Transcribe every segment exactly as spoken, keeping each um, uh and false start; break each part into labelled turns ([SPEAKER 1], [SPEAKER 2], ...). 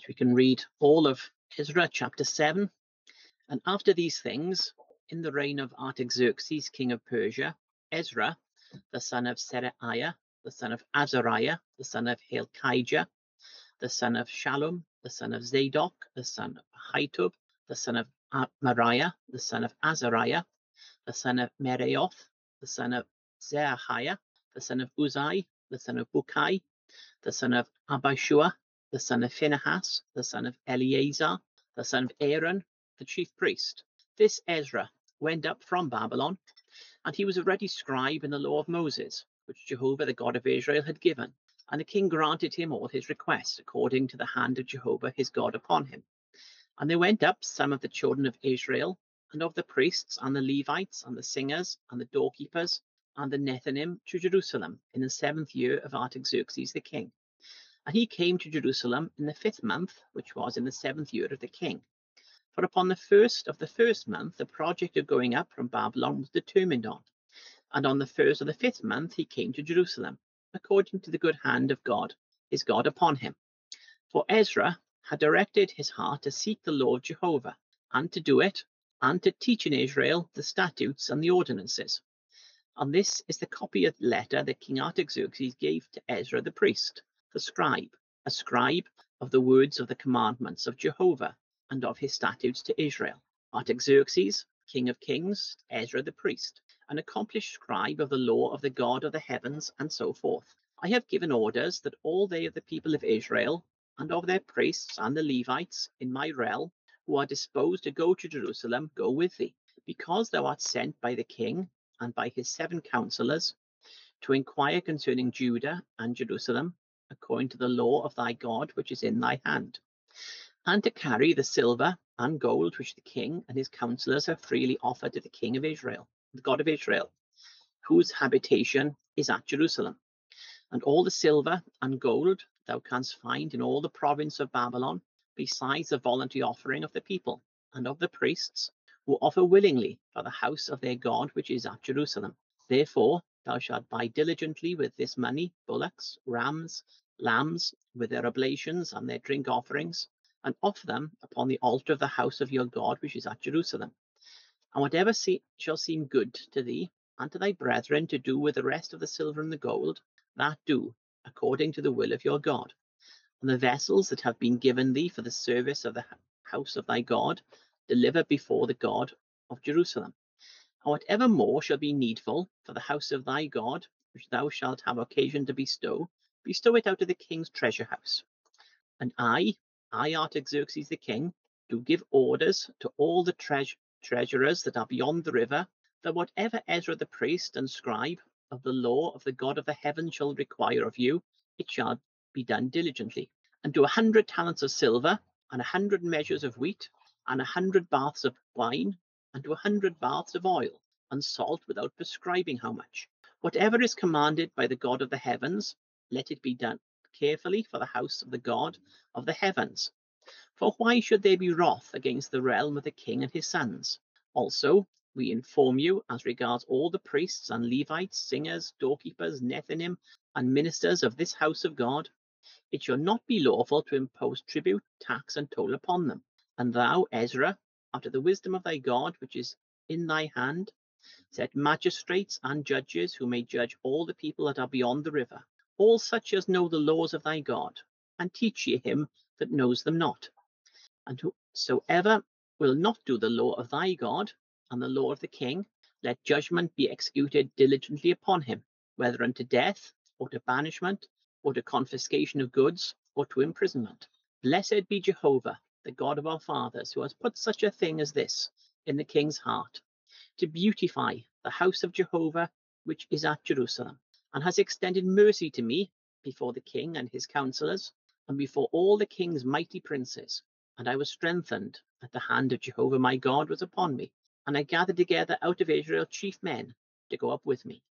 [SPEAKER 1] we can read all of Ezra chapter seven. And after these things, in the reign of Artaxerxes, king of Persia, Ezra, the son of Seraiah, the son of Azariah, the son of Hilkiah, the son of Shallum, the son of Zadok, the son of Ahitub, the son of Mariah, the son of Azariah, the son of Meraioth, the son of Zerahiah, the son of Uzai, the son of Bukai, the son of Abishua, the son of Phinehas, the son of Eleazar, the son of Aaron, the chief priest. This Ezra went up from Babylon, and he was a ready scribe in the law of Moses, which Jehovah the God of Israel had given. And the king granted him all his requests, according to the hand of Jehovah his God upon him. And there went up some of the children of Israel, and of the priests, and the Levites, and the singers, and the doorkeepers, and the Nethinim to Jerusalem in the seventh year of Artaxerxes the king. And he came to Jerusalem in the fifth month, which was in the seventh year of the king. For upon the first of the first month the project of going up from Babylon was determined on. And on the first of the fifth month he came to Jerusalem, according to the good hand of God, his God upon him. For Ezra had directed his heart to seek the law of Jehovah, and to do it, and to teach in Israel the statutes and the ordinances. And this is the copy of the letter that King Artaxerxes gave to Ezra the priest, the scribe, a scribe of the words of the commandments of Jehovah, and of his statutes to Israel. Artaxerxes, king of kings, Ezra the priest, an accomplished scribe of the law of the God of the heavens, and so forth. I have given orders that all they of the people of Israel, and of their priests and the Levites in my realm, who are disposed to go to Jerusalem, go with thee, because thou art sent by the king and by his seven counselors to inquire concerning Judah and Jerusalem, according to the law of thy God which is in thy hand, and to carry the silver and gold which the king and his counselors have freely offered to the king of Israel, the God of Israel, whose habitation is at Jerusalem. And all the silver and gold thou canst find in all the province of Babylon, besides the voluntary offering of the people and of the priests, who offer willingly for the house of their God which is at Jerusalem. Therefore thou shalt buy diligently with this money bullocks, rams, lambs, with their oblations and their drink offerings, and offer them upon the altar of the house of your God which is at Jerusalem. And whatever se shall seem good to thee and to thy brethren to do with the rest of the silver and the gold, that do, according to the will of your God. And the vessels that have been given thee for the service of the house of thy God, deliver before the God of Jerusalem. And whatever more shall be needful for the house of thy God, which thou shalt have occasion to bestow, bestow it out of the king's treasure house. And I, I Artaxerxes the king, do give orders to all the tre treasurers that are beyond the river, that whatever Ezra the priest and scribe of the law of the God of the heaven shall require of you, it shall be done diligently. And to a hundred talents of silver, and a hundred measures of wheat, and a hundred baths of wine, and to a hundred baths of oil, and salt without prescribing how much. Whatever is commanded by the God of the heavens, let it be done carefully for the house of the God of the heavens. For why should there be wrath against the realm of the king and his sons? Also, we inform you as regards all the priests and Levites, singers, doorkeepers, Nethinim, and ministers of this house of God, it shall not be lawful to impose tribute, tax, and toll upon them. And thou, Ezra, after the wisdom of thy God which is in thy hand, set magistrates and judges who may judge all the people that are beyond the river, all such as know the laws of thy God, and teach ye him that knows them not. And whosoever will not do the law of thy God and the law of the king, let judgment be executed diligently upon him, whether unto death, or to banishment, or to confiscation of goods, or to imprisonment. Blessed be Jehovah, the God of our fathers, who has put such a thing as this in the king's heart, to beautify the house of Jehovah which is at Jerusalem, and has extended mercy to me before the king and his counselors, and before all the king's mighty princes. And I was strengthened at the hand of Jehovah my God was upon me, and I gathered together out of Israel chief men to go up with me.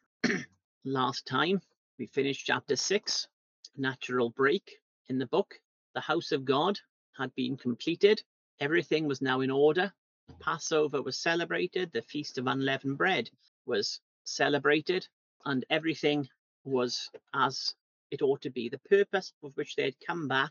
[SPEAKER 1] Last time we finished chapter six, natural break in the book. The house of God had been completed. Everything was now in order. Passover was celebrated. The Feast of Unleavened Bread was celebrated, and everything was as it ought to be. The purpose for which they had come back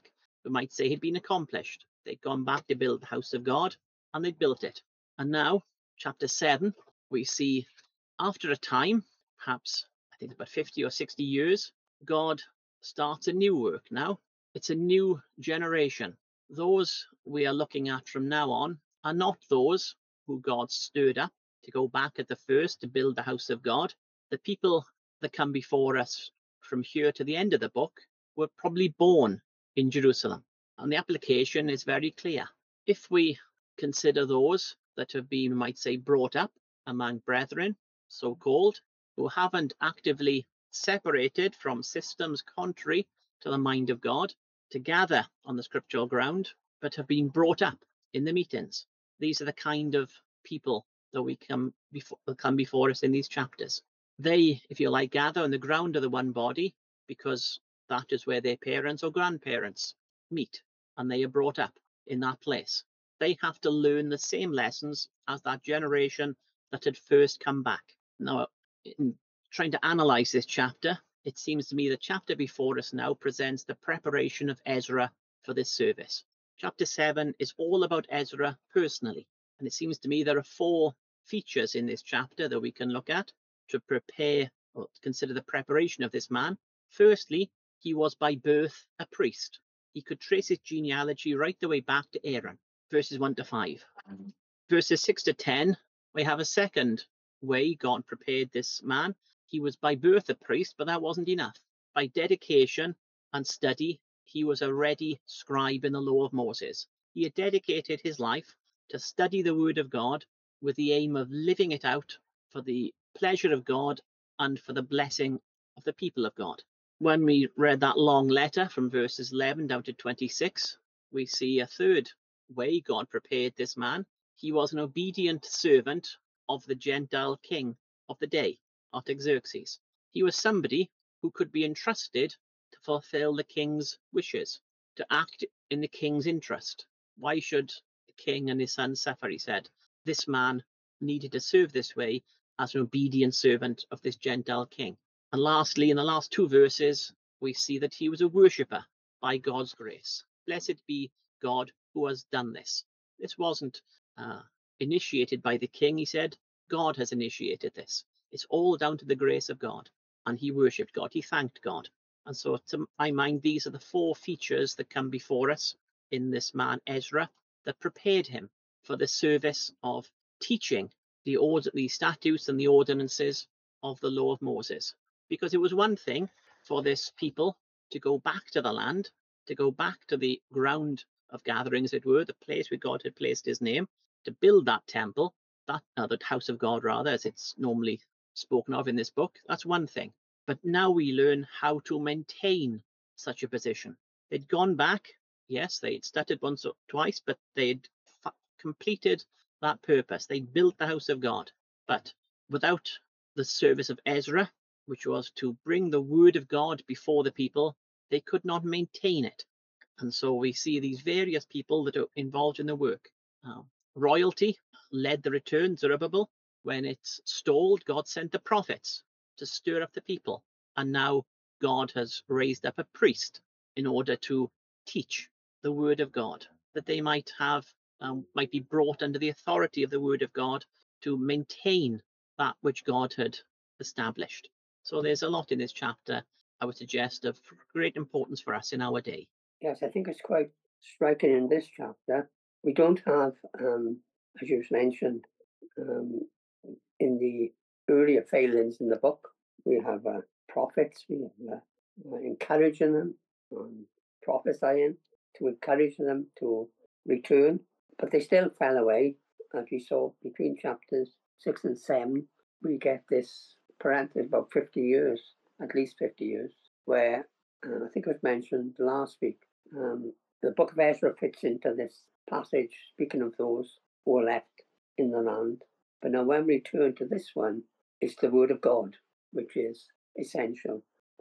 [SPEAKER 1] we might say, had been accomplished. They'd gone back to build the house of God, and they'd built it. And now, chapter seven, we see after a time, perhaps I think about fifty or sixty years, God starts a new work now. It's a new generation. Those we are looking at from now on are not those who God stirred up to go back at the first to build the house of God. The people that come before us from here to the end of the book were probably born in Jerusalem. And the application is very clear. If we consider those that have been, we might say, brought up among brethren, so-called, who haven't actively separated from systems contrary to the mind of God to gather on the scriptural ground, but have been brought up in the meetings. These are the kind of people that we come before, will come before us in these chapters. They, if you like, gather on the ground of the one body because that is where their parents or grandparents meet, and they are brought up in that place. They have to learn the same lessons as that generation that had first come back. Now, in trying to analyze this chapter, it seems to me the chapter before us now presents the preparation of Ezra for this service. Chapter seven is all about Ezra personally, and it seems to me there are four features in this chapter that we can look at to prepare or to consider the preparation of this man. Firstly, he was by birth a priest. He could trace his genealogy right the way back to Aaron, verses one to five. Verses six to ten, we have a second way God prepared this man. He was by birth a priest, but that wasn't enough. By dedication and study, he was a ready scribe in the law of Moses. He had dedicated his life to study the word of God with the aim of living it out for the pleasure of God and for the blessing of the people of God. When we read that long letter from verses eleven down to twenty-six, we see a third way God prepared this man. He was an obedient servant of the Gentile king of the day, Artaxerxes. He was somebody who could be entrusted to fulfill the king's wishes, to act in the king's interest. Why should the king and his son suffer, he said. This man needed to serve this way as an obedient servant of this Gentile king. And lastly, in the last two verses, we see that he was a worshipper by God's grace. Blessed be God who has done this. This wasn't uh, initiated by the king, he said. God has initiated this. It's all down to the grace of God. And he worshipped God. He thanked God. And so, to my mind, these are the four features that come before us in this man, Ezra, that prepared him for the service of teaching the, order, the statutes and the ordinances of the law of Moses. Because it was one thing for this people to go back to the land, to go back to the ground of gathering, as it were, the place where God had placed his name, to build that temple, that, uh, that house of God, rather, as it's normally spoken of in this book. That's one thing. But now we learn how to maintain such a position. They'd gone back, yes, they'd stuttered once or twice, but they'd f- completed that purpose. They'd built the house of God. But without the service of Ezra, which was to bring the word of God before the people, they could not maintain it. And so we see these various people that are involved in the work. Uh, royalty led the return, Zerubbabel. When it's stalled, God sent the prophets to stir up the people. And now God has raised up a priest in order to teach the word of God, that they might have, um, might be brought under the authority of the word of God to maintain that which God had established. So there's a lot in this chapter, I would suggest, of great importance for us in our day.
[SPEAKER 2] Yes, I think it's quite striking in this chapter. We don't have, um, as you've mentioned, um, in the earlier failings in the book, we have uh, prophets, we have uh, uh, encouraging them, um, prophesying to encourage them to return, but they still fell away. As we saw between chapters six and seven, we get this parenthesis about fifty years, at least fifty years, where uh, I think it was mentioned last week, um, the book of Ezra fits into this passage, speaking of those who are left in the land. But now when we turn to this one, it's the word of God, which is essential.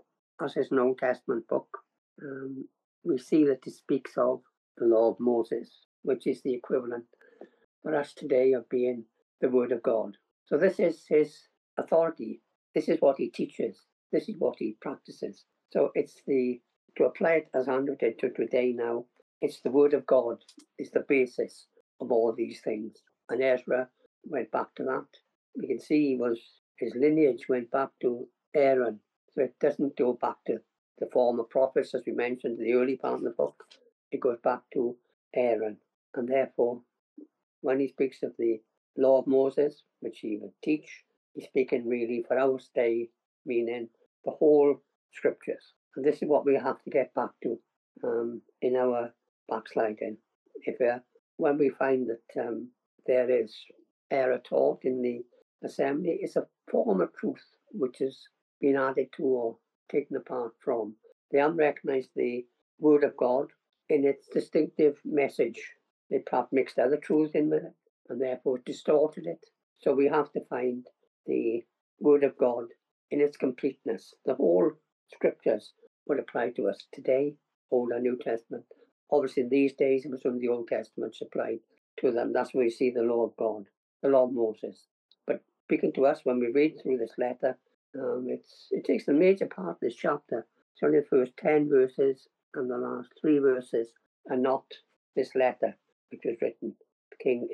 [SPEAKER 2] As is an Old Testament book, um, we see that it speaks of the law of Moses, which is the equivalent for us today of being the word of God. So this is his authority. This is what he teaches. This is what he practices. So it's the, to apply it as Andrew did to today now, It's the word of God is the basis of all these things. And Ezra went back to that. We can see he was his lineage went back to Aaron. So it doesn't go back to the former prophets, as we mentioned in the early part of the book. It goes back to Aaron. And therefore, when he speaks of the law of Moses, which he would teach, he's speaking really for our day, meaning the whole scriptures. And this is what we have to get back to um, in our backsliding. If uh, when we find that um, there is error taught in the assembly, it's a form of truth which has been added to or taken apart from. They haven't recognized the word of God in its distinctive message. They perhaps mixed other truths in with it and therefore distorted it. So we have to find the word of God in its completeness. The whole scriptures would apply to us today, Old and New Testament. Obviously, in these days, it was only the Old Testament applied to them. That's where we see the law of God, the law of Moses. But speaking to us, when we read through this letter, um, it's it takes a major part of this chapter. It's only the first ten verses and the last three verses, and not this letter, which was written to King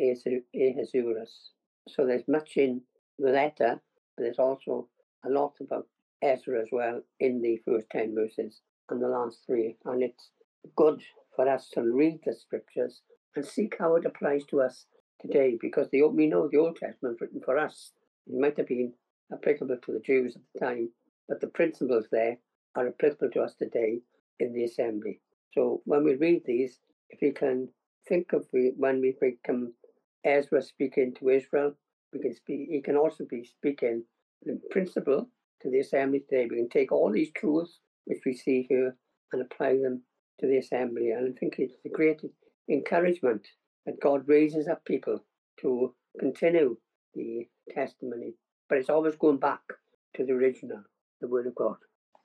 [SPEAKER 2] Ahasuerus. So there's much in the letter, but there's also a lot about Ezra as well in the first ten verses and the last three. And it's good for us to read the scriptures and seek how it applies to us today, because the, we know the Old Testament is written for us. It might have been applicable to the Jews at the time, but the principles there are applicable to us today in the assembly. So when we read these, if we can think of the, when we become Ezra speaking to Israel, we can speak. He can also be speaking in principle to the assembly today. We can take all these truths which we see here and apply them to the assembly. And I think it's a great encouragement that God raises up people to continue the testimony, but it's always going back to the original, the Word of God.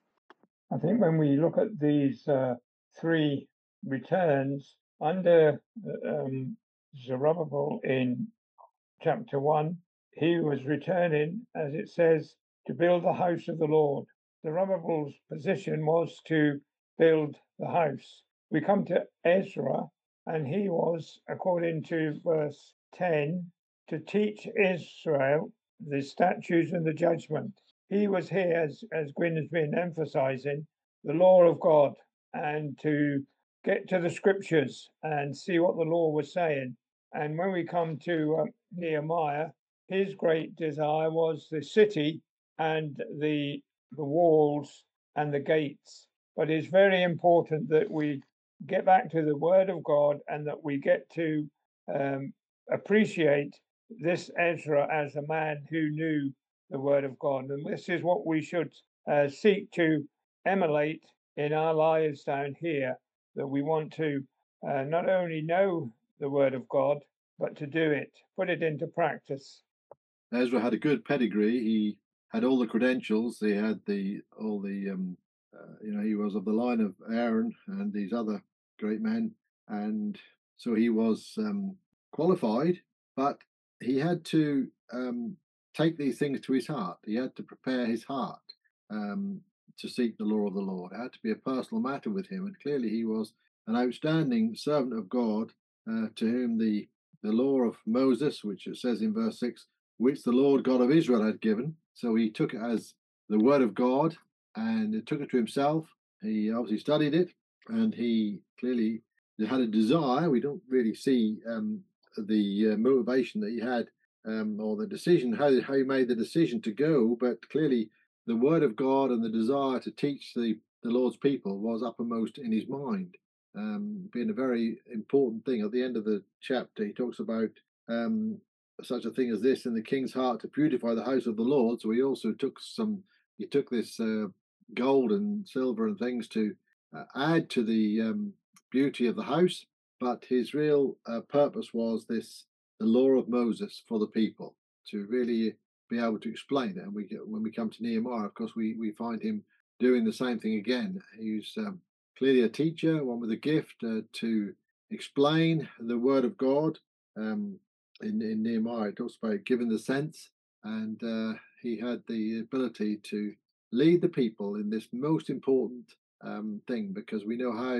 [SPEAKER 3] I think when we look at these uh, three returns under um, Zerubbabel in chapter one, he was returning, as it says, to build the house of the Lord. Zerubbabel's position was to build the house. We come to Ezra, and he was, according to verse ten, to teach Israel the statutes and the judgment. He was here, as, as Gwyn has been emphasizing, the law of God, and to get to the scriptures and see what the law was saying. And when we come to uh, Nehemiah, his great desire was the city and the the walls and the gates. But it's very important that we get back to the Word of God and that we get to um, appreciate this Ezra as a man who knew the Word of God. And this is what we should uh, seek to emulate in our lives down here, that we want to uh, not only know the Word of God, but to do it, put it into practice.
[SPEAKER 4] Ezra had a good pedigree. He had all the credentials. He had the all the um, uh, you know, he was of the line of Aaron and these other great men, and so he was um, qualified. But he had to um, take these things to his heart. He had to prepare his heart um, to seek the law of the Lord. It had to be a personal matter with him, and clearly he was an outstanding servant of God, uh, to whom the the law of Moses, which it says in verse six, which the Lord God of Israel had given. So he took it as the word of God and he took it to himself. He obviously studied it, and he clearly had a desire. We don't really see um, the uh, motivation that he had, um, or the decision, how, how he made the decision to go, but clearly the word of God and the desire to teach the, the Lord's people was uppermost in his mind, um, being a very important thing. At the end of the chapter, he talks about um, such a thing as this in the king's heart to beautify the house of the Lord. So he also took some, he took this uh, gold and silver and things to uh, add to the um, beauty of the house. But his real uh, purpose was this, the law of Moses for the people, to really be able to explain it. And we get, when we come to Nehemiah, of course, we, we find him doing the same thing again. He's um, clearly a teacher, one with a gift uh, to explain the word of God. Um, in, in Nehemiah, it talks about giving the sense, and uh, he had the ability to lead the people in this most important um, thing, because we know how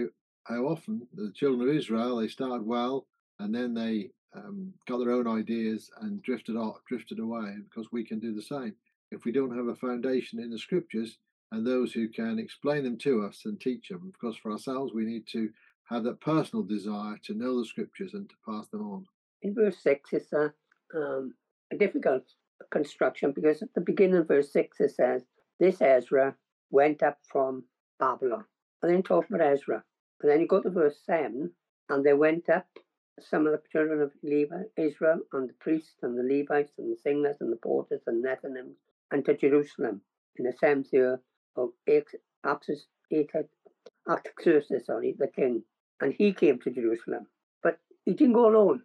[SPEAKER 4] how often the children of Israel, they started well, and then they um, got their own ideas and drifted off, drifted away. Because we can do the same if we don't have a foundation in the scriptures and those who can explain them to us and teach them. Because for ourselves, we need to have that personal desire to know the scriptures and to pass them on.
[SPEAKER 2] In verse six, it's a, um, a difficult construction, because at the beginning of verse six it says, this Ezra went up from Babylon. And then talks about Ezra. And then you go to verse seven, and they went up, some of the children of Levi, Israel, and the priests, and the Levites, and the singers, and the porters, and Nethinims, and to Jerusalem in the seventh year of Artaxerxes, sorry, the king. And he came to Jerusalem. But he didn't go alone.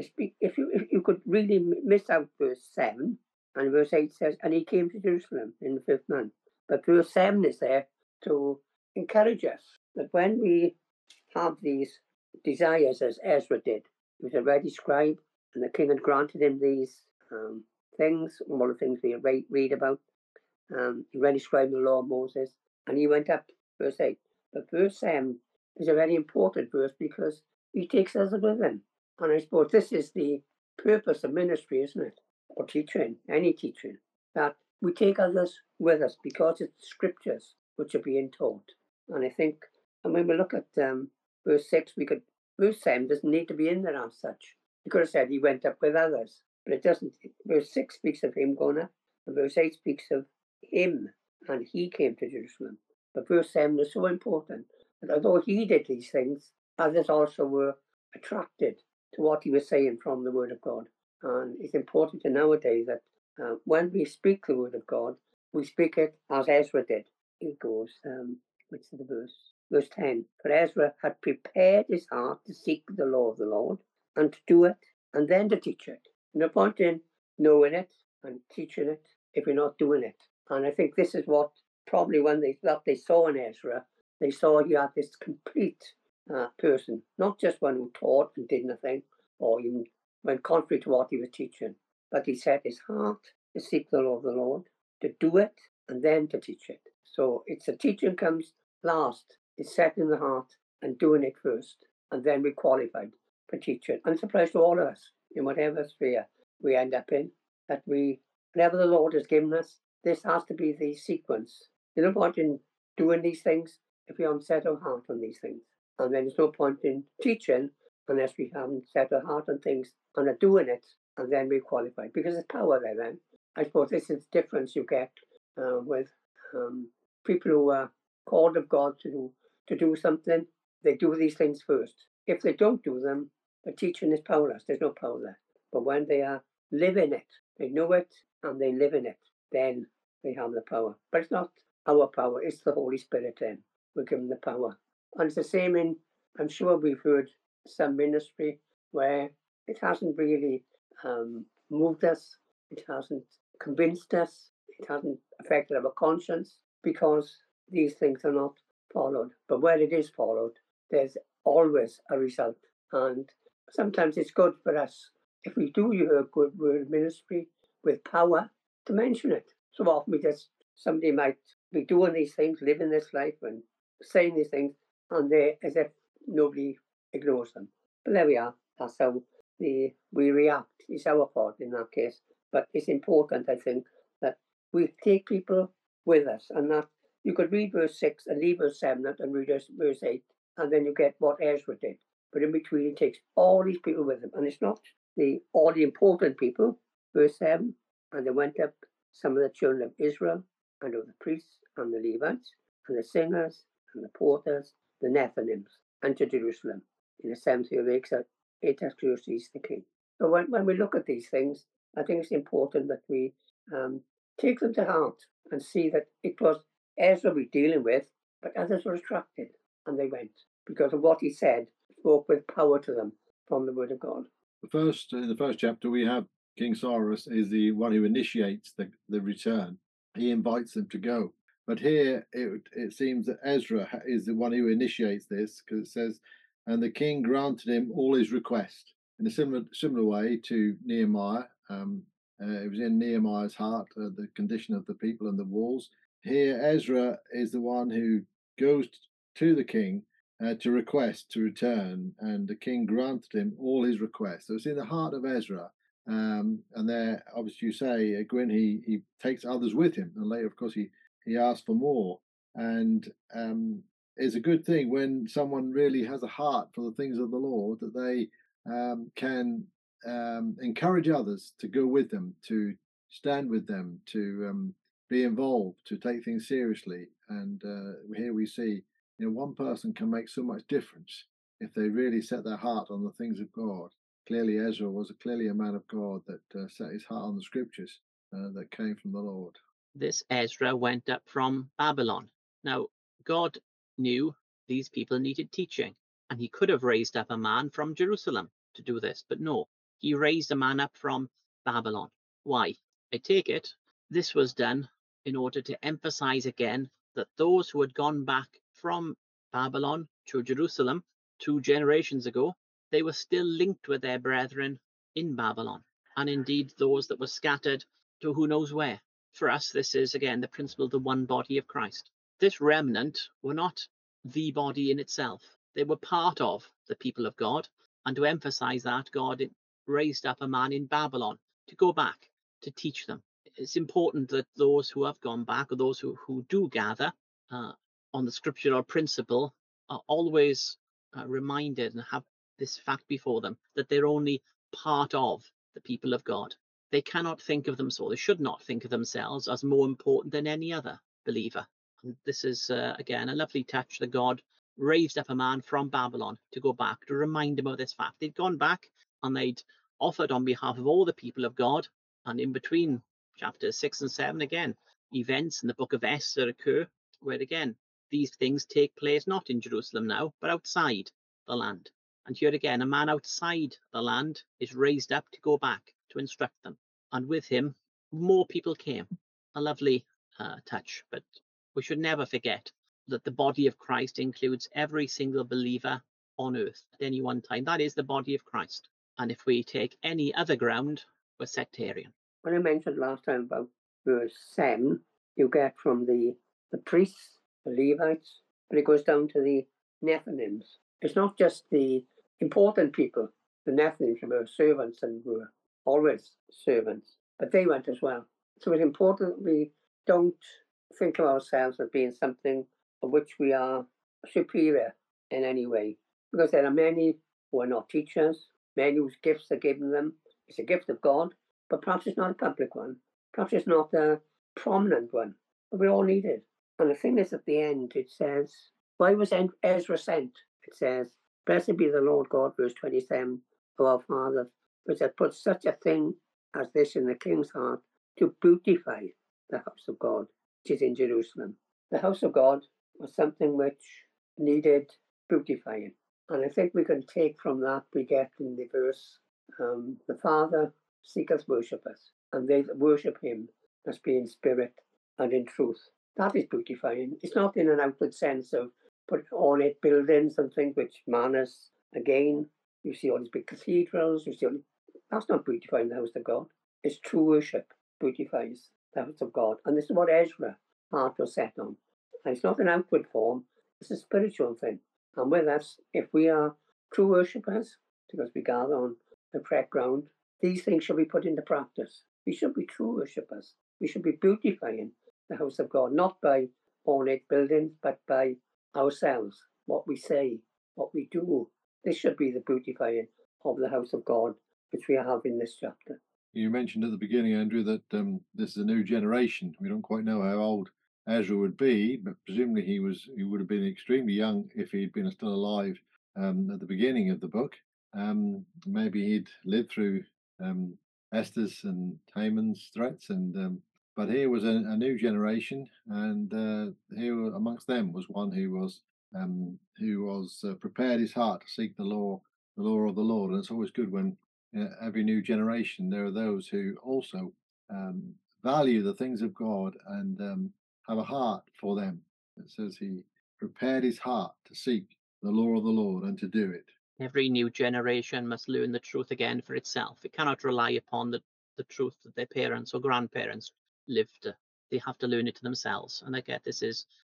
[SPEAKER 2] If you, if you could really miss out verse seven, and verse eight says, and he came to Jerusalem in the fifth month. But verse seven is there to encourage us that when we have these desires, as Ezra did, he was a ready scribe, and the king had granted him these um, things, all the things we read, read about. Um, he ready scribed the law of Moses, and he went up, verse eight. But verse seven is a very important verse because he takes us with him. And I suppose this is the purpose of ministry, isn't it? Or teaching, any teaching, that we take others with us because it's scriptures which are being taught. And I think, and when we look at um, verse six, we could, verse seven doesn't need to be in there as such. You could have said he went up with others, but it doesn't. Verse six speaks of him going up, and verse eight speaks of him, and he came to Jerusalem. But verse seven is so important that although he did these things, others also were attracted to what he was saying from the Word of God. And it's important in nowadays that uh, when we speak the Word of God, we speak it as Ezra did. It goes, um, which is the verse? Verse ten. For Ezra had prepared his heart to seek the law of the Lord and to do it and then to teach it. No point in knowing it and teaching it if you're not doing it. And I think this is what probably when they that they saw in Ezra, they saw he had this complete uh, person, not just one who taught and did nothing, or even went contrary to what he was teaching, but he set his heart to seek the law of the Lord, to do it, and then to teach it. So it's the teaching comes last, it's setting the heart and doing it first, and then we're qualified for teaching. And it's applies to all of us, in whatever sphere we end up in, that we, whatever the Lord has given us, this has to be the sequence. There's no point in doing these things if we haven't set our heart on these things. And then there's no point in teaching unless we haven't set our heart on things and are doing it, and then we're qualified. Because there's power there then. I suppose this is the difference you get uh, with um, people who are called of God to do, to do something. They do these things first. If they don't do them, the teaching is powerless. There's no power there. But when they are living it, they know it and they live in it, then they have the power. But it's not our power, it's the Holy Spirit then. We're given the power. And it's the same in, I'm sure we've heard some ministry where it hasn't really um, moved us, it hasn't convinced us, it hasn't affected our conscience because these things are not followed. But where it is followed, there's always a result. And sometimes it's good for us, if we do hear a good word ministry with power, to mention it. So often we just, somebody might be doing these things, living this life and saying these things, and they as if nobody ignores them. But there we are. That's how the, we react. It's our fault in that case. But it's important, I think, that we take people with us, and that you could read verse six and leave verse seven and read verse eight, and then you get what Ezra did. But in between, he takes all these people with him, and it's not the all the important people. Verse seven, and they went up, some of the children of Israel, and of the priests and the Levites, and the singers and the porters, the Nethinims, and to Jerusalem in the seventh year of Artaxerxes the king. So when, when we look at these things, I think it's important that we um, take them to heart and see that it was Ezra we're dealing with, but others were attracted, and they went because of what he said, spoke with power to them from the word of God.
[SPEAKER 4] The first in the first chapter we have King Cyrus is the one who initiates the, the return. He invites them to go. But here it, it seems that Ezra is the one who initiates this, because it says, and the king granted him all his request. In a similar similar way to Nehemiah, um, uh, it was in Nehemiah's heart, uh, the condition of the people and the walls. Here Ezra is the one who goes to the king uh, to request to return, and the king granted him all his requests. So it's in the heart of Ezra. Um, and there, obviously, you say, uh, Gwyn, he, he takes others with him. And later, of course, he, he asks for more. And um, it's a good thing when someone really has a heart for the things of the Lord, that they um, can um, encourage others to go with them, to stand with them, to um, be involved, to take things seriously. And uh, here we see, you know, one person can make so much difference if they really set their heart on the things of God. Clearly, Ezra was a, clearly a man of God that uh, set his heart on the scriptures uh, that came from the Lord.
[SPEAKER 1] This Ezra went up from Babylon. Now, God knew these people needed teaching, and he could have raised up a man from Jerusalem to do this, but no, he raised a man up from Babylon. Why? I take it this was done in order to emphasize again that those who had gone back from Babylon to Jerusalem two generations ago, they were still linked with their brethren in Babylon, and indeed those that were scattered to who knows where. For us, this is again the principle of the one body of Christ. This remnant were not the body in itself. They were part of the people of God, and to emphasize that, God raised up a man in Babylon to go back to teach them. It's important that those who have gone back, or those who, who do gather uh, on the scriptural principle, are always uh, reminded and have this fact before them, that they're only part of the people of God. They cannot think of them so. They should not think of themselves as more important than any other believer. And this is, uh, again, a lovely touch that God raised up a man from Babylon to go back, to remind them of this fact. They'd gone back and they'd offered on behalf of all the people of God. And in between chapters six and seven, again, events in the book of Esther occur, where again, these things take place not in Jerusalem now, but outside the land. And here again, a man outside the land is raised up to go back to instruct them. And with him, more people came. A lovely uh, touch. But we should never forget that the body of Christ includes every single believer on earth at any one time. That is the body of Christ. And if we take any other ground, we're sectarian.
[SPEAKER 2] When I mentioned last time about verse seven, you get from the, the priests, the Levites, but it goes down to the Nethinims. It's not just the important people. The Nethinims were servants and were always servants, but they went as well. So it's important we don't think of ourselves as being something of which we are superior in any way, because there are many who are not teachers, many whose gifts are given them. It's a gift of God, but perhaps it's not a public one. Perhaps it's not a prominent one, but we all need it. And the thing is, at the end, it says, why was Ezra sent? It says, blessed be the Lord God, verse twenty-seven, of our fathers, which hath put such a thing as this in the king's heart, to beautify the house of God, which is in Jerusalem. The house of God was something which needed beautifying. And I think we can take from that, we get in the verse, um, the Father seeketh worshippers, and they that worship him must be in spirit and in truth. That is beautifying. It's not in an outward sense of putting ornate buildings and things which manners. Again, you see all these big cathedrals, you see all these... That's not beautifying the house of God. It's true worship beautifies the house of God. And this is what Ezra heart was set on. And it's not an outward form, it's a spiritual thing. And with us, if we are true worshippers, because we gather on the correct ground, these things should be put into practice. We should be true worshippers. We should be beautifying the house of God, not by ornate buildings, but by ourselves, what we say, what we do. This should be the beautifying of the house of God, which we have in this chapter.
[SPEAKER 4] You mentioned at the beginning, Andrew, that um, this is a new generation. We don't quite know how old Ezra would be, but presumably he was he would have been extremely young if he'd been still alive um, at the beginning of the book. Um, maybe he'd lived through um, Esther's and Haman's threats, and um, but here was a, a new generation, and uh, here amongst them was one who was um, who was uh, prepared his heart to seek the law, the law of the Lord. And it's always good when uh, every new generation there are those who also um, value the things of God and um, have a heart for them. It says he prepared his heart to seek the law of the Lord and to do it.
[SPEAKER 1] Every new generation must learn the truth again for itself. It cannot rely upon the, the truth that their parents or grandparents lived. They have to learn it to themselves. And I get this is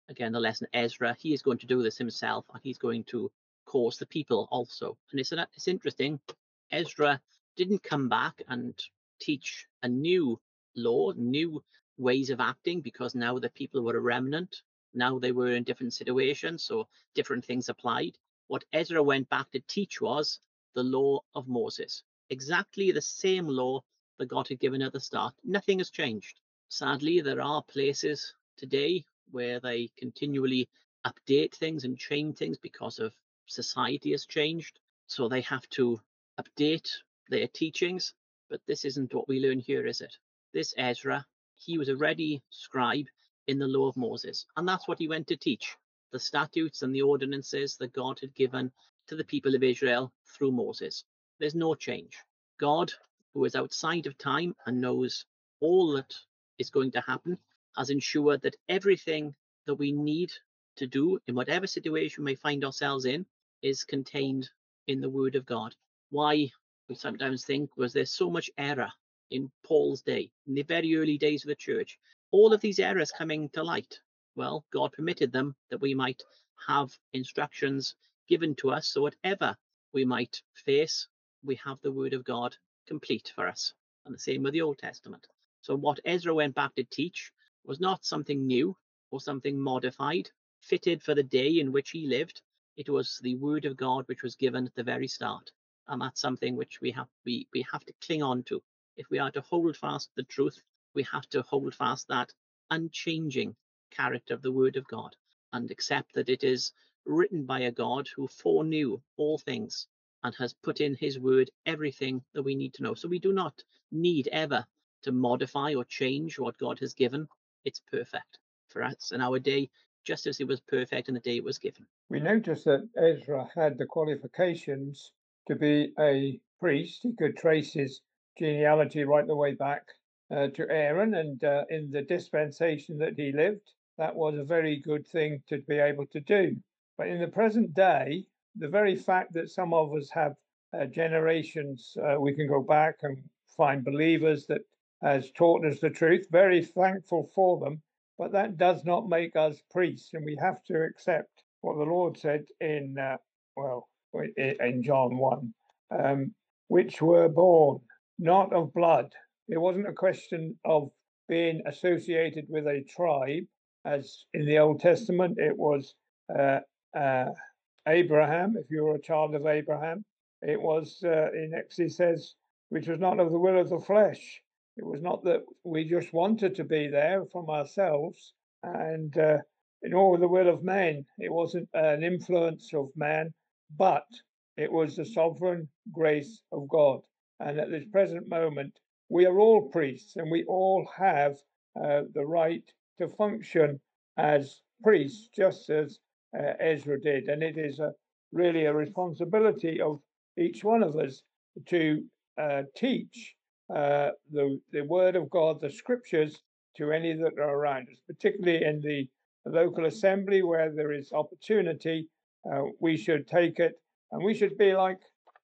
[SPEAKER 1] again, the lesson Ezra, he is going to do this himself, and he's going to cause the people also. And it's, it's interesting, Ezra didn't come back and teach a new law, new ways of acting, because now the people were a remnant. Now they were in different situations, so different things applied. What Ezra went back to teach was the law of Moses, exactly the same law that God had given at the start. Nothing has changed. Sadly, there are places today where they continually update things and change things because of society has changed. So they have to update their teachings. But this isn't what we learn here, is it? This Ezra, he was a ready scribe in the law of Moses. And that's what he went to teach, the statutes and the ordinances that God had given to the people of Israel through Moses. There's no change. God, who is outside of time and knows all that is going to happen, has ensured that everything that we need to do in whatever situation we may find ourselves in is contained in the Word of God. Why, we sometimes think, was there so much error in Paul's day, in the very early days of the church? All of these errors coming to light. Well, God permitted them that we might have instructions given to us, so whatever we might face, we have the Word of God complete for us. And the same with the Old Testament. So what Ezra went back to teach was not something new or something modified, fitted for the day in which he lived. It was the Word of God which was given at the very start. And that's something which we have we, we have to cling on to. If we are to hold fast the truth, we have to hold fast that unchanging character of the Word of God and accept that it is written by a God who foreknew all things and has put in his word everything that we need to know. So we do not need ever to modify or change what God has given. It's perfect for us in our day, just as it was perfect in the day it was given.
[SPEAKER 3] We notice that Ezra had the qualifications to be a priest. He could trace his genealogy right the way back uh, to Aaron, and uh, in the dispensation that he lived, that was a very good thing to be able to do. But in the present day, the very fact that some of us have uh, generations, uh, we can go back and find believers that has taught us the truth, very thankful for them, but that does not make us priests, and we have to accept what the Lord said in, uh, well, in John one, um, which were born not of blood. It wasn't a question of being associated with a tribe, as in the Old Testament, it was uh, uh, Abraham, if you were a child of Abraham. It was, uh, in Exodus says, which was not of the will of the flesh. It was not that we just wanted to be there from ourselves and uh, in all the will of man. It wasn't an influence of man, but it was the sovereign grace of God. And at this present moment, we are all priests, and we all have uh, the right to function as priests, just as uh, Ezra did. And it is a, really a responsibility of each one of us to uh, teach uh, the, the word of God, the scriptures, to any that are around us, particularly in the local assembly where there is opportunity. Uh, we should take it, and we should be like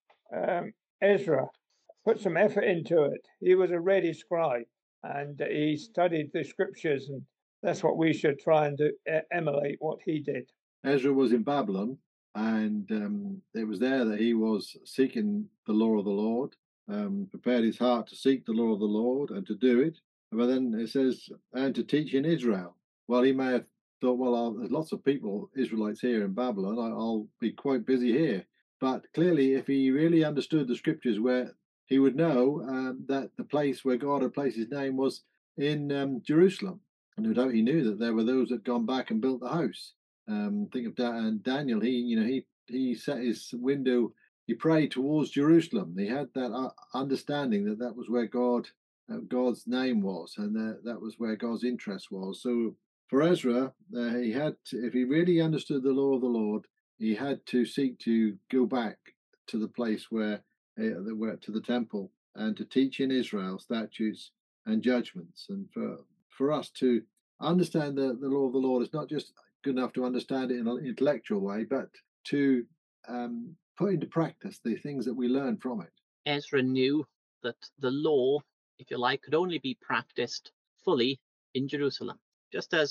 [SPEAKER 3] um, Ezra, put some effort into it. He was a ready scribe, and he studied the scriptures, and that's what we should try and do, emulate what he did.
[SPEAKER 4] Ezra was in Babylon, and um, it was there that he was seeking the law of the Lord, um, prepared his heart to seek the law of the Lord and to do it. But then it says, and to teach in Israel. Well, he may have thought, well, I'll, there's lots of people, Israelites here in Babylon, I, I'll be quite busy here. But clearly, if he really understood the scriptures, where he would know um, that the place where God had placed his name was in um, Jerusalem. And no doubt he knew that there were those that had gone back and built the house. Um, think of da- and Daniel. He, you know, he he set his window. He prayed towards Jerusalem. He had that uh, understanding that that was where God, uh, God's name was, and that that was where God's interest was. So for Ezra, uh, he had, to, if he really understood the law of the Lord, he had to seek to go back to the place where, uh, where to the temple, and to teach in Israel statutes and judgments. And for for us to understand the, the law of the Lord is not just good enough to understand it in an intellectual way, but to um, put into practice the things that we learn from it.
[SPEAKER 1] Ezra knew that the law, if you like, could only be practiced fully in Jerusalem. Just as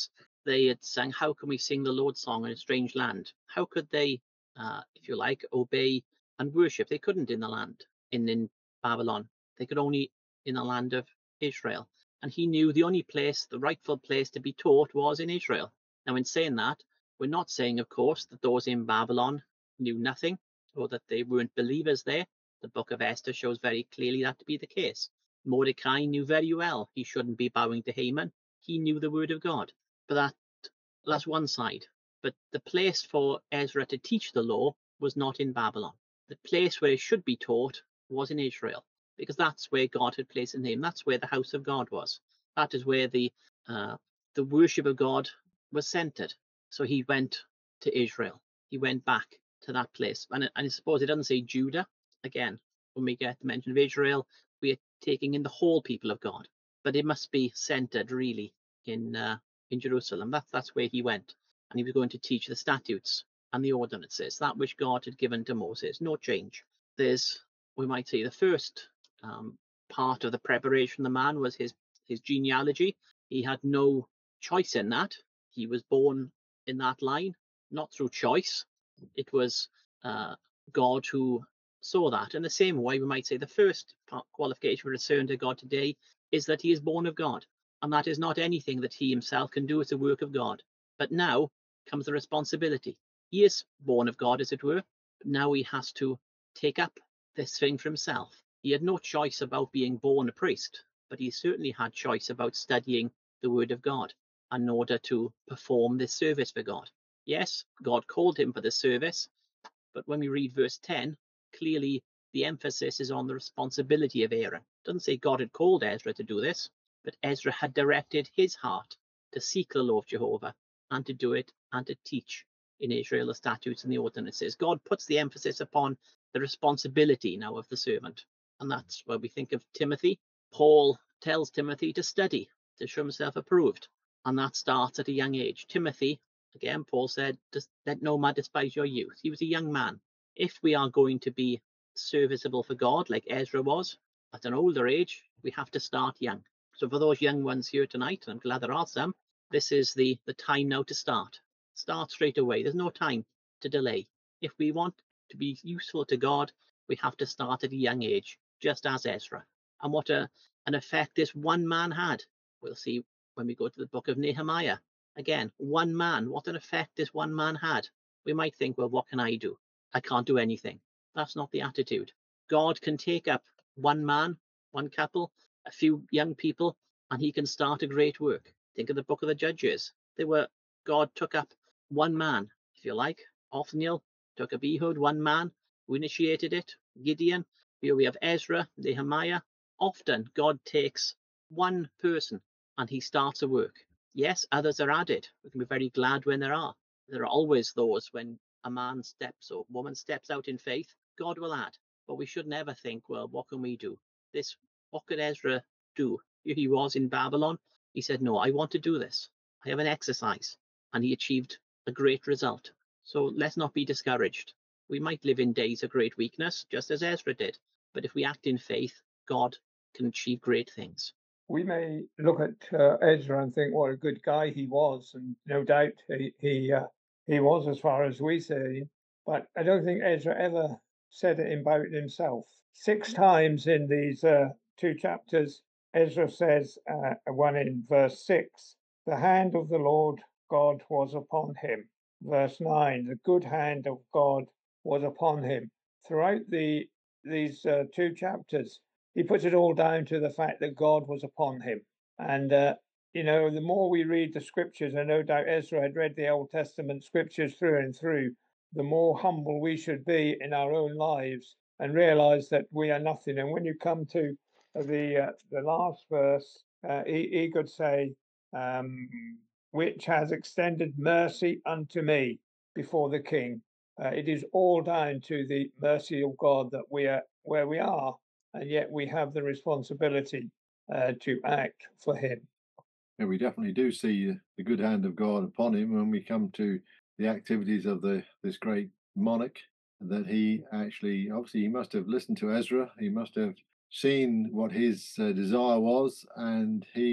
[SPEAKER 1] they had sang, how can we sing the Lord's song in a strange land? How could they, uh, if you like, obey and worship? They couldn't in the land, in, in Babylon. They could only in the land of Israel. And he knew the only place, the rightful place to be taught was in Israel. Now, in saying that, we're not saying, of course, that those in Babylon knew nothing or that they weren't believers there. The book of Esther shows very clearly that to be the case. Mordecai knew very well he shouldn't be bowing to Haman. He knew the word of God. But that that's one side. But the place for Ezra to teach the law was not in Babylon. The place where it should be taught was in Israel, because that's where God had placed his name. That's where the house of God was. That is where the uh, the worship of God was centered. So he went to Israel. He went back to that place. And, and I suppose it doesn't say Judah. Again, when we get the mention of Israel, we are taking in the whole people of God. But it must be centered really in uh, in Jerusalem. That's that's where he went. And he was going to teach the statutes and the ordinances, that which God had given to Moses. No change. There's, we might say, the first um, part of the preparation of the man was his his genealogy. He had no choice in that. He was born in that line, not through choice. It was uh, God who saw that. In the same way, we might say the first qualification for return to God today is that he is born of God. And that is not anything that he himself can do. It's a work of God. But now comes the responsibility. He is born of God, as it were. But now he has to take up this thing for himself. He had no choice about being born a priest, but he certainly had choice about studying the word of God in order to perform this service for God. Yes, God called him for the service, but when we read verse ten, clearly the emphasis is on the responsibility of Aaron. It doesn't say God had called Ezra to do this, but Ezra had directed his heart to seek the law of Jehovah and to do it and to teach in Israel the statutes and the ordinances. God puts the emphasis upon the responsibility now of the servant. And that's where we think of Timothy. Paul tells Timothy to study, to show himself approved. And that starts at a young age. Timothy, again, Paul said, let no man despise your youth. He was a young man. If we are going to be serviceable for God, like Ezra was, at an older age, we have to start young. So for those young ones here tonight, and I'm glad there are some, this is the, the time now to start. Start straight away. There's no time to delay. If we want to be useful to God, we have to start at a young age, just as Ezra. And what a, an effect this one man had. We'll see when we go to the book of Nehemiah. Again, one man, what an effect this one man had. We might think, well, what can I do? I can't do anything. That's not the attitude. God can take up one man, one couple, a few young people, and he can start a great work. Think of the book of the Judges. They were, God took up one man, if you like. Othniel took up Ehud, one man who initiated it. Gideon. Here we have Ezra, Nehemiah. Often God takes one person and he starts a work. Yes, others are added. We can be very glad when there are. There are always those when a man steps or woman steps out in faith, God will add. But we should never think, well, what can we do? This, what could Ezra do? Here he was in Babylon. He said, no, I want to do this. I have an exercise. And he achieved a great result. So let's not be discouraged. We might live in days of great weakness, just as Ezra did. But if we act in faith, God can achieve great things.
[SPEAKER 3] We may look at uh, Ezra and think what a good guy he was, and no doubt he he, uh, he was as far as we see. But I don't think Ezra ever said it about himself. Six times in these uh, two chapters, Ezra says, uh, one in verse six, the hand of the Lord God was upon him. Verse nine, the good hand of God was upon him. Throughout the these uh, two chapters, he puts it all down to the fact that God was upon him. And, uh, you know, the more we read the scriptures, and no doubt Ezra had read the Old Testament scriptures through and through, the more humble we should be in our own lives and realize that we are nothing. And when you come to the uh, the last verse, uh, he, he could say, um, which has extended mercy unto me before the king. Uh, it is all down to the mercy of God that we are where we are, and yet we have the responsibility uh, to act for him.
[SPEAKER 4] And we definitely do see the good hand of God upon him when we come to the activities of the this great monarch, that he actually, obviously, he must have listened to Ezra. He must have seen what his uh, desire was, and he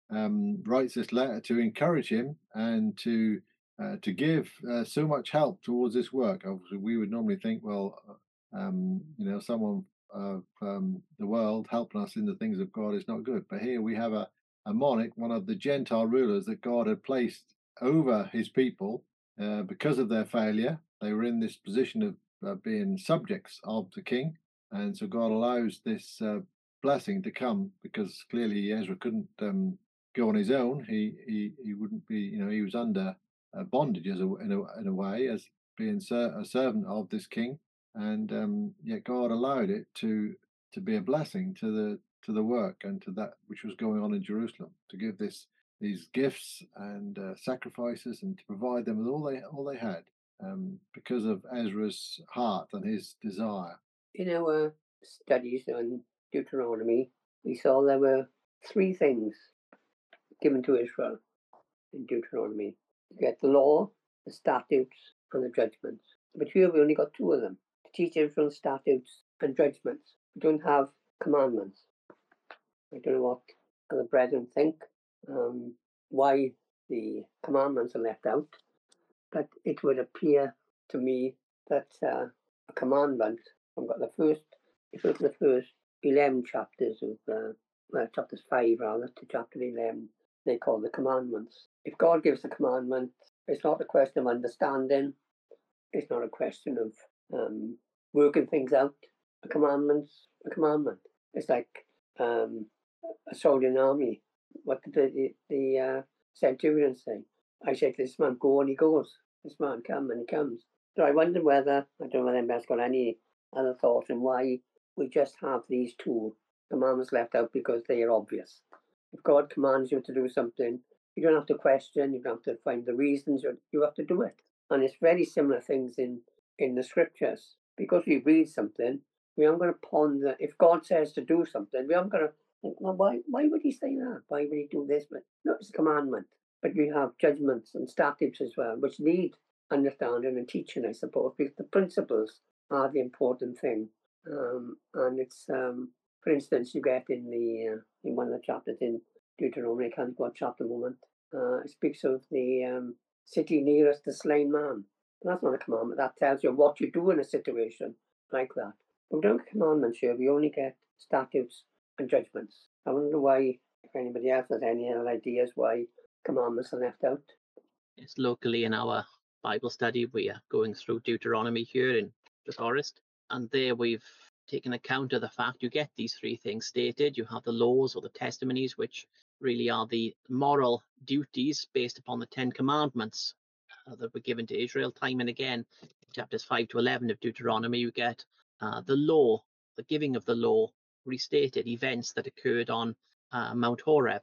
[SPEAKER 4] um, writes this letter to encourage him and to uh, to give uh, so much help towards this work. Obviously, we would normally think, well, uh, um, you know, someone of um, the world helping us in the things of God is not good. But here we have a, a monarch, one of the Gentile rulers that God had placed over his people uh, because of their failure. They were in this position of uh, being subjects of the king. And so God allows this uh, blessing to come because clearly Ezra couldn't um, go on his own. He he he wouldn't be, you know, he was under uh, bondage as a, in a in a way as being ser- a servant of this king, and um, yet God allowed it to to be a blessing to the to the work and to that which was going on in Jerusalem, to give this these gifts and uh, sacrifices and to provide them with all they all they had um, because of Ezra's heart and his desire.
[SPEAKER 2] In our studies on Deuteronomy, we saw there were three things given to Israel in Deuteronomy. You get the law, the statutes, and the judgments. But here we only got two of them. To teach Israel statutes and judgments. We don't have commandments. I don't know what other brethren think, um, why the commandments are left out, but it would appear to me that uh, a commandment, I've got the first, if you look at the first eleven chapters of, uh, well, chapters five rather, to chapter eleven, they call the commandments. If God gives a commandment, it's not a question of understanding, it's not a question of um, working things out. A commandment's a commandment. It's like um, a soldier in the army. What did the, the uh, centurion say? I said to this man, go, and he goes. This man, come, and he comes. So I wonder whether, I don't know whether anybody's got any other thoughts on why we just have these two commandments left out because they are obvious. If God commands you to do something, you don't have to question, you don't have to find the reasons, you have to do it. And it's very similar things in, in the scriptures. Because we read something, we aren't going to ponder. If God says to do something, we aren't going to think, well, why, why would he say that? Why would he do this? But no, it's a commandment. But we have judgments and statutes as well, which need understanding and teaching, I suppose, because the principles are the important thing. Um, and it's, um, for instance, you get in the uh, in one of the chapters in Deuteronomy, I can't go what chapter moment, uh, it speaks of the um, city nearest the slain man. And that's not a commandment. That tells you what you do in a situation like that. But we don't get commandments here. We only get statutes and judgments. I wonder why, if anybody else has any other ideas why commandments are left out.
[SPEAKER 1] Yes, locally in our Bible study, we are going through Deuteronomy here in the forest, and there we've taken account of the fact you get these three things stated. You have the laws or the testimonies, which really are the moral duties based upon the Ten Commandments uh, that were given to Israel time and again. Chapters five to eleven of Deuteronomy, you get uh, the law, the giving of the law, restated events that occurred on uh, Mount Horeb.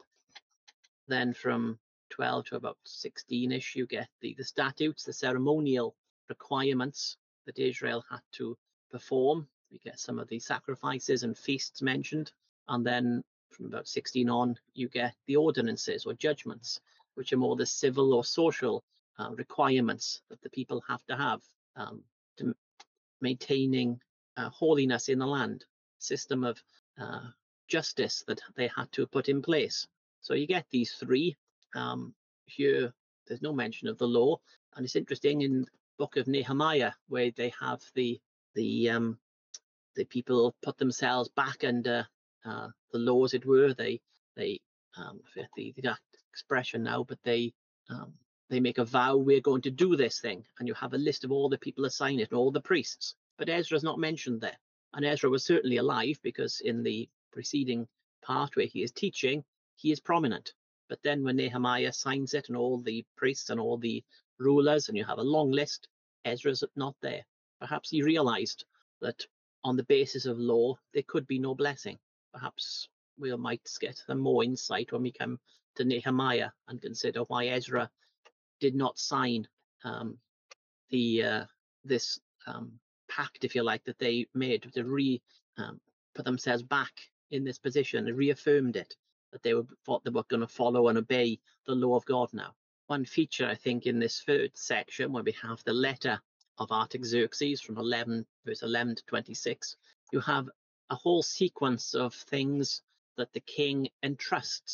[SPEAKER 1] Then from twelve to about sixteen-ish, you get the, the statutes, the ceremonial requirements that Israel had to perform. You get some of the sacrifices and feasts mentioned. And then from about sixteen on, you get the ordinances or judgments, which are more the civil or social uh, requirements that the people have to have um, to maintaining uh, holiness in the land, system of uh, justice that they had to put in place. So you get these three. Um, here, there's no mention of the law, and it's interesting in the book of Nehemiah where they have the the um, the people put themselves back under uh, the law, as it were. They they um, I forget the exact expression now, but they um, they make a vow, we're going to do this thing, and you have a list of all the people that sign it and all the priests. But Ezra's not mentioned there, and Ezra was certainly alive because in the preceding part where he is teaching, he is prominent. But then when Nehemiah signs it and all the priests and all the rulers, and you have a long list, Ezra's not there. Perhaps he realized that on the basis of law, there could be no blessing. Perhaps we might get some more insight when we come to Nehemiah and consider why Ezra did not sign um, the uh, this um, pact, if you like, that they made to re um, put themselves back in this position and reaffirmed it, that they were thought they were going to follow and obey the law of God now. One feature, I think, in this third section, where we have the letter of Artaxerxes from eleven, verse eleven to twenty-six, you have a whole sequence of things that the king entrusts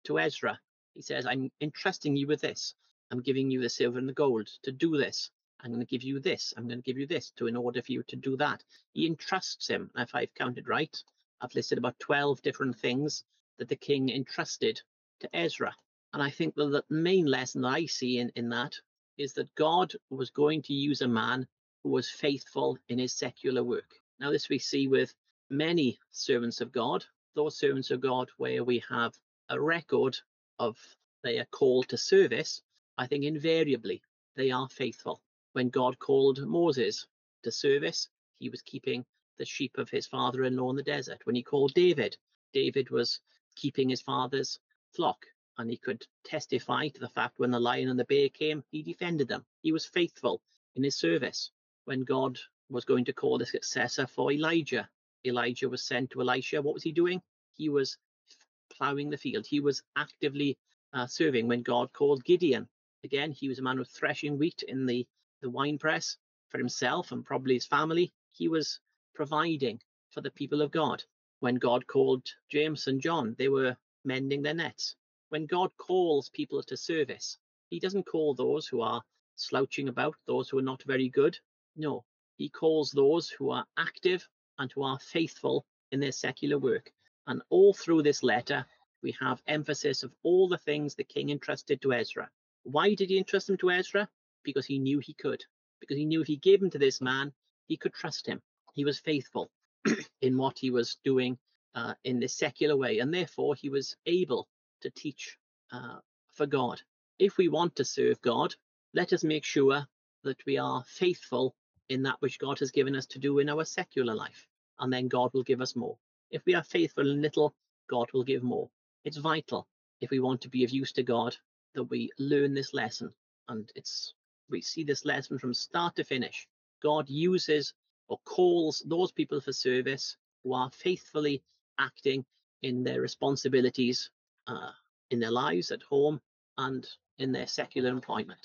[SPEAKER 1] to Ezra. He says, I'm entrusting you with this. I'm giving you the silver and the gold to do this. I'm going to give you this. I'm going to give you this to in order for you to do that. He entrusts him. If I've counted right, I've listed about twelve different things that the king entrusted to Ezra. And I think that the main lesson that I see in, in that is that God was going to use a man who was faithful in his secular work. Now, this we see with many servants of God, those servants of God where we have a record of their call to service. I think invariably they are faithful. When God called Moses to service, he was keeping the sheep of his father-in-law in the desert. When he called David, David was keeping his father's flock, and he could testify to the fact when the lion and the bear came, he defended them. He was faithful in his service. When God was going to call the successor for Elijah, Elijah was sent to Elisha. What was he doing? He was plowing the field. He was actively uh, serving. When God called Gideon, again, he was a man with threshing wheat in the, the wine press for himself and probably his family. He was providing for the people of God. When God called James and John, they were mending their nets. When God calls people to service, he doesn't call those who are slouching about, those who are not very good. No, he calls those who are active and who are faithful in their secular work. And all through this letter, we have emphasis of all the things the king entrusted to Ezra. Why did he entrust them to Ezra? Because he knew he could. Because he knew if he gave them to this man, he could trust him. He was faithful in what he was doing uh, in this secular way, and therefore he was able to teach uh, for God. If we want to serve God, let us make sure that we are faithful in that which God has given us to do in our secular life, and then God will give us more. If we are faithful in little, God will give more. It's vital, if we want to be of use to God, that we learn this lesson. And it's we see this lesson from start to finish. God uses or calls those people for service who are faithfully acting in their responsibilities uh, in their lives at home and in their secular employment.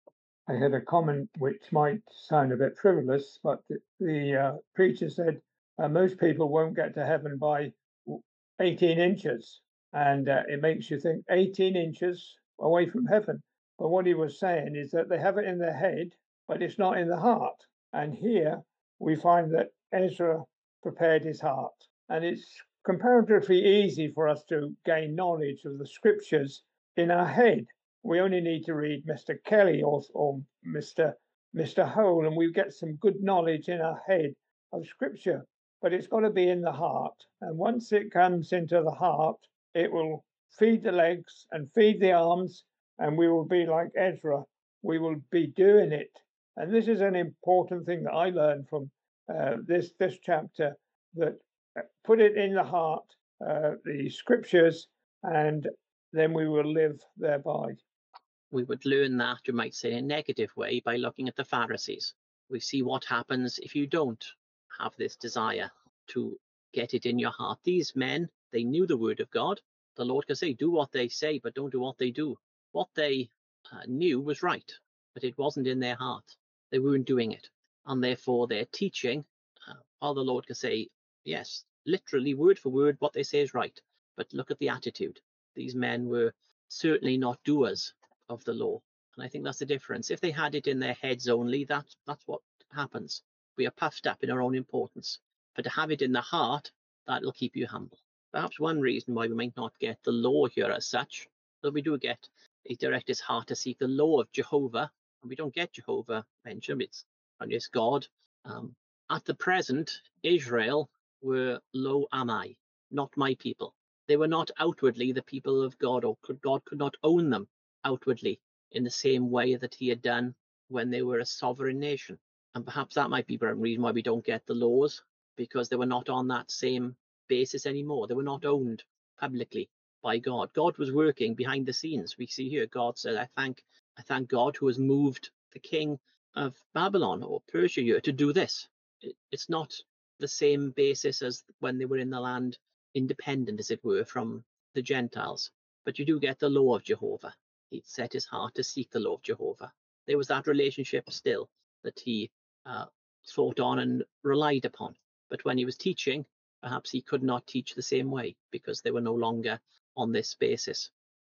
[SPEAKER 3] I had a comment which might sound a bit frivolous, but the, the uh, preacher said uh, most people won't get to heaven by eighteen inches. And uh, it makes you think eighteen inches away from heaven. But what he was saying is that they have it in their head, but it's not in the heart. And here we find that Ezra prepared his heart. And it's comparatively easy for us to gain knowledge of the scriptures in our head. We only need to read Mister Kelly or, or Mister Mister Hole, and we get some good knowledge in our head of scripture. But it's got to be in the heart. And once it comes into the heart, it will feed the legs and feed the arms, and we will be like Ezra. We will be doing it. And this is an important thing that I learned from uh, this, this chapter, that put it in the heart, uh, the scriptures, and then we will live thereby.
[SPEAKER 1] We would learn that, you might say, in a negative way by looking at the Pharisees. We see what happens if you don't have this desire to get it in your heart. These men, they knew the word of God. The Lord could say, do what they say, but don't do what they do. What they uh, knew was right, but it wasn't in their heart. They weren't doing it. And therefore their teaching, uh, while the Lord could say, yes, literally word for word, what they say is right. But look at the attitude. These men were certainly not doers of the law. And I think that's the difference. If they had it in their heads only, that, that's what happens. We are puffed up in our own importance. But to have it in the heart, that'll keep you humble. Perhaps one reason why we might not get the law here as such, that we do get a direct his heart to seek the law of Jehovah, and we don't get Jehovah mentioned, it's and it's God. Um, at the present, Israel were lo ammi, not my people. They were not outwardly the people of God, or could, God could not own them outwardly in the same way that he had done when they were a sovereign nation. And perhaps that might be the reason why we don't get the laws, because they were not on that same basis anymore. They were not owned publicly by God. God was working behind the scenes. We see here God said, I thank I thank God who has moved the king of Babylon or Persia here to do this. It, it's not the same basis as when they were in the land independent, as it were, from the Gentiles. But you do get the law of Jehovah. He set his heart to seek the law of Jehovah. There was that relationship still that he uh, thought on and relied upon. But when he was teaching, perhaps he could not teach the same way because they were no longer on this basis.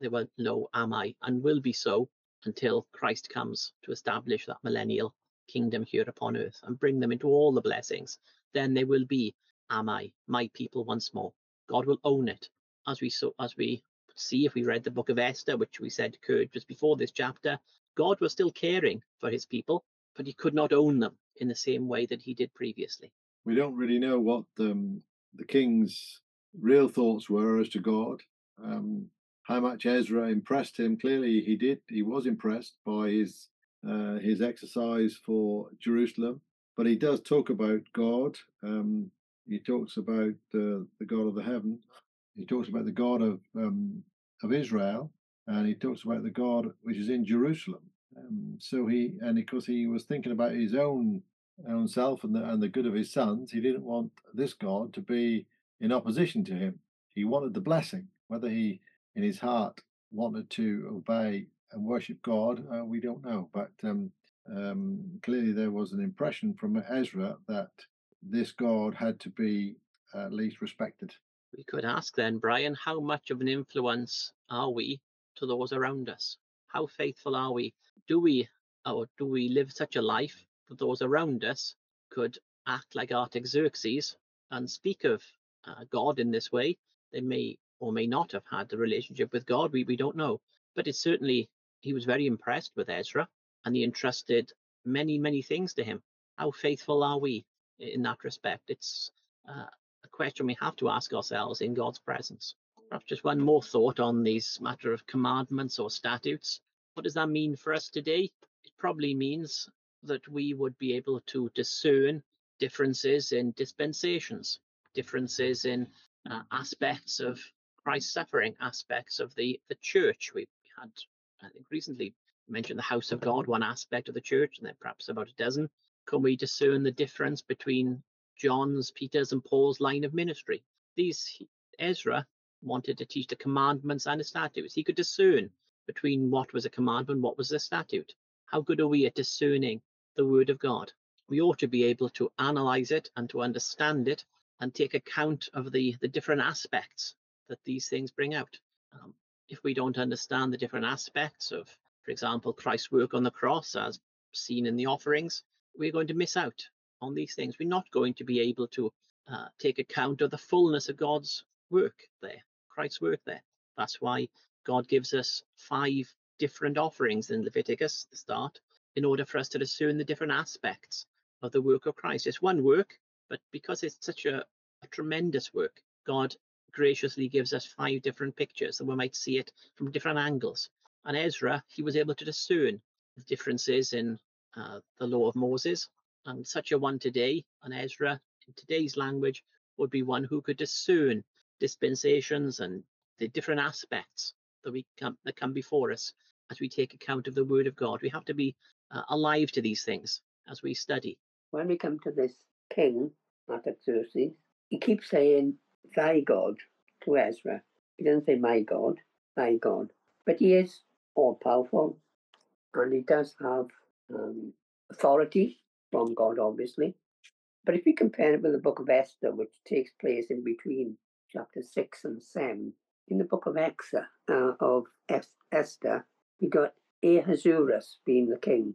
[SPEAKER 1] they were low am I, and will be so until Christ comes to establish that millennial kingdom here upon earth and bring them into all the blessings. Then they will be am I, my people once more. God will own it, as we so as we see if we read the book of Esther, which we said occurred just before this chapter. God was still caring for his people, but he could not own them in the same way that he did previously.
[SPEAKER 4] We don't really know what um, the king's real thoughts were as to God. Um, how much Ezra impressed him. Clearly, he did. He was impressed by his uh, his exercise for Jerusalem. But he does talk about God. Um, he talks about uh, the God of the heaven. He talks about the God of um, of Israel, and he talks about the God which is in Jerusalem. Um, so he, and of course, he was thinking about his own own self and the and the good of his sons. He didn't want this God to be in opposition to him. He wanted the blessing. Whether he, in his heart, wanted to obey and worship God, uh, we don't know. But um, um, clearly, there was an impression from Ezra that this God had to be at least respected.
[SPEAKER 1] We could ask then, Brian, how much of an influence are we to those around us? How faithful are we? Do we, or do we live such a life that those around us could act like Artaxerxes and speak of uh, God in this way? They may or may not have had the relationship with God. We, we don't know. But it's certainly, he was very impressed with Ezra, and he entrusted many, many things to him. How faithful are we in that respect? It's uh, a question we have to ask ourselves in God's presence. Perhaps just one more thought on these matter of commandments or statutes. What does that mean for us today? It probably means that we would be able to discern differences in dispensations, differences in uh, aspects of Christ's suffering, aspects of the, the church. We had, I think, recently mentioned the house of God, one aspect of the church, and then perhaps about a dozen. Can we discern the difference between John's, Peter's, and Paul's line of ministry? These, Ezra wanted to teach the commandments and the statutes. He could discern between what was a commandment, what was a statute. How good are we at discerning the word of God? We ought to be able to analyze it and to understand it and take account of the, the different aspects that these things bring out. Um, if we don't understand the different aspects of, for example, Christ's work on the cross as seen in the offerings, we're going to miss out on these things. We're not going to be able to uh, take account of the fullness of God's work there, Christ's work there. That's why God gives us five different offerings in Leviticus, the start, in order for us to discern the different aspects of the work of Christ. It's one work, but because it's such a, a tremendous work, God graciously gives us five different pictures, and we might see it from different angles. And Ezra, he was able to discern the differences in uh, the law of Moses, and such a one today, and Ezra, in today's language, would be one who could discern dispensations and the different aspects that we come, that come before us as we take account of the word of God. We have to be uh, alive to these things as we study.
[SPEAKER 2] When we come to this king, Artaxerxes, he keeps saying, thy God, to Ezra. He doesn't say my God, thy God. But he is all-powerful, and he does have um, authority from God, obviously. But if we compare it with the book of Esther, which takes place in between chapter six and seven, in the book of Esther, uh, of Esther, we got Ahasuerus being the king.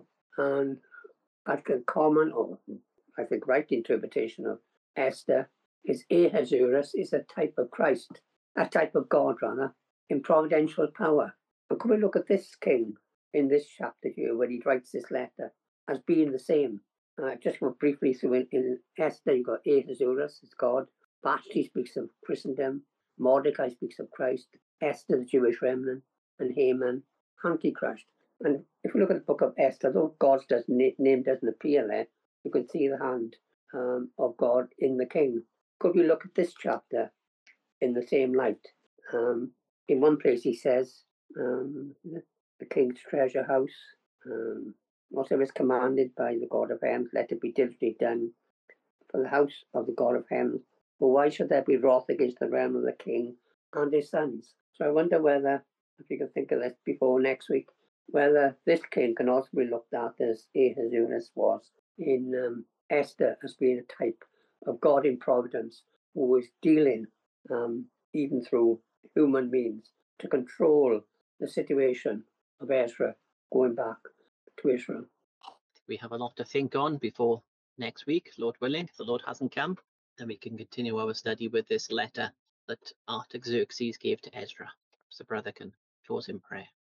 [SPEAKER 2] And I think common, or I think right interpretation of Esther is Ahasuerus is a type of Christ, a type of God, rather, in providential power. And can we look at this king in this chapter here, where he writes this letter, as being the same? Uh, just go briefly through in, in Esther, you've got Ahasuerus as God, Vashti speaks of Christendom, Mordecai speaks of Christ, Esther, the Jewish remnant, and Haman, Antichrist. And if we look at the book of Esther, though God's doesn't, name doesn't appear there, you can see the hand um, of God in the king. Could we look at this chapter in the same light? Um, in one place he says, um, the, the king's treasure house, um, whatever is commanded by the God of heaven, let it be diligently done for the house of the God of heaven. For why should there be wrath against the realm of the king and his sons? So I wonder whether, if you can think of this before next week, whether this king can also be looked at as Ahasuerus was in um, Esther, as being a type of God in providence, who is dealing um, even through human means to control the situation of Ezra going back to Israel.
[SPEAKER 1] We have a lot to think on before next week, Lord willing. If the Lord hasn't come, then we can continue our study with this letter that Artaxerxes gave to Ezra. So brother can close in prayer.